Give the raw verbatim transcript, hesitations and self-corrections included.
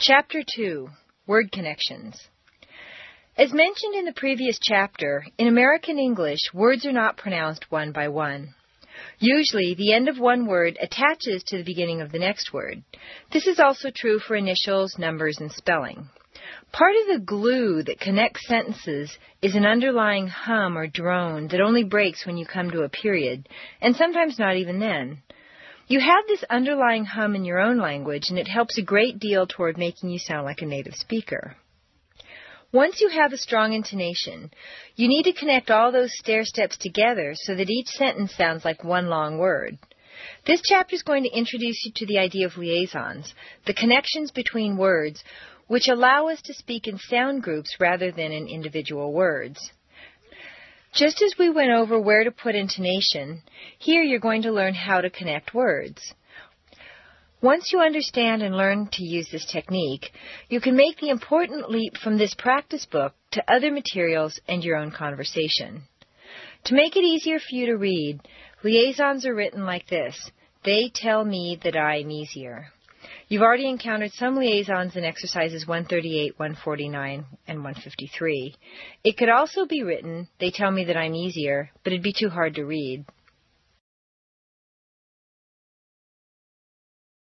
Chapter two, Word Connections. As mentioned in the previous chapter, in American English, words are not pronounced one by one. Usually, the end of one word attaches to the beginning of the next word. This is also true for initials, numbers, and spelling. Part of the glue that connects sentences is an underlying hum or drone that only breaks when you come to a period, and sometimes not even then. You have this underlying hum in your own language, and it helps a great deal toward making you sound like a native speaker. Once you have a strong intonation, you need to connect all those stair steps together so that each sentence sounds like one long word. This chapter is going to introduce you to the idea of liaisons, the connections between words, which allow us to speak in sound groups rather than in individual words. Just as we went over where to put intonation, here you're going to learn how to connect words. Once you understand and learn to use this technique, you can make the important leap from this practice book to other materials and your own conversation. To make it easier for you to read, liaisons are written like this: they tell me that I'm easier. You've already encountered some liaisons in exercises one thirty-eight, one forty-nine, and one fifty-three. It could also be written, they tell me that I'm easier, but it'd be too hard to read.